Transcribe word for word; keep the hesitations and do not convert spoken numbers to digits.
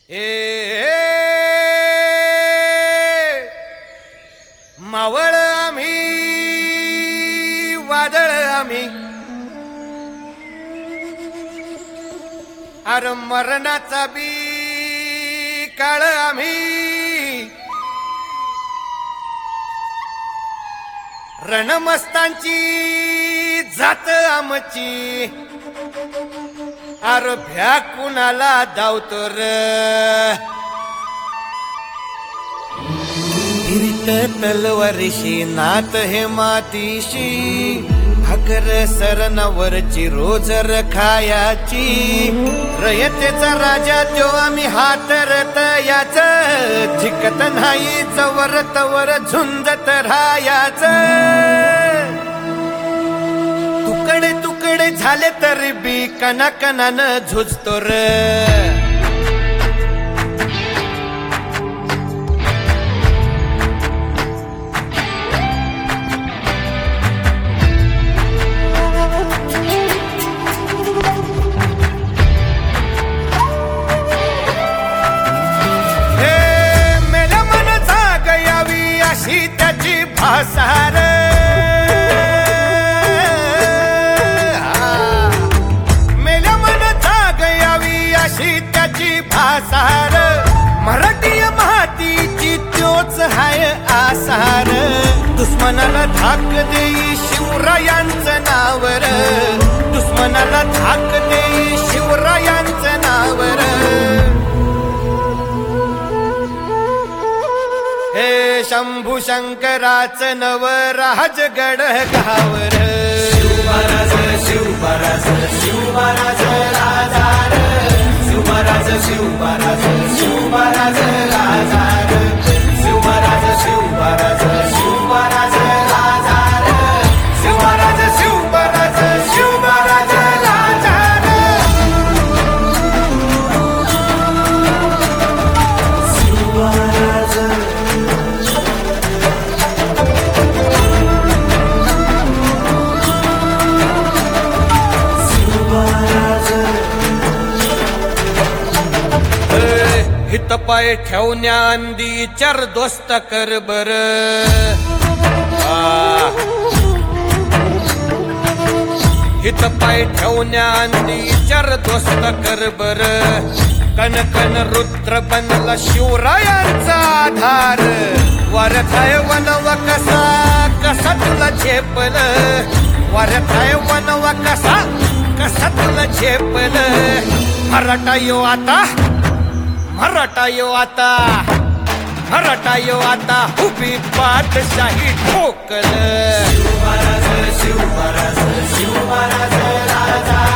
ए मावळ आम्ही वादळ आम्ही अर मरणाचा बी काळ आम्ही रणमस्तांची जात आमची अर भ्या कुणाला धावतो र फिरित तलवारीशी नात हे मातीशी भाकर सरणावरची रोजर खायाची रयतेचा राजा त्यो आम्ही हातरत याच झिकत नाही जवर तवर झुंजत राहायाच तुकडे तुकडे झाले तरी बी कना कनानं झुजतो र त्याची भासार मेल्या मन जाग यावी अशी त्याची भासार मराठी मातीची त्योच हाय आसार दुश्मनाला धाक देई शिवरायांचं नावर दुश्मनाला धाक देई शिवरायांचं नावर हे शंभू शंकराचं नव राजगड गावर शिवराज शिवराज शिवराज राजार शिवराज शिवराज शिवराज राजार शिवराज शिवराज शिवराज राजार शिवराज शिवराज शिवराज राजार शिवराज हित पाय ठेवण्या अंदी चार दोस्त कर बर हित पाय ठेवण्या अंदी चार दोस्त कर बर कन कन रुद्र बनला शिवरायांचा आधार वारथाय वनवा कसा कसा तुला झेपल वारथाय वनवा कसा कसा तुला झेपल मराठा यो आता मराठा यो आता मराठा यो आता उभी पाठशाही ठोकल शिवराज शिवराज शिवराज राजा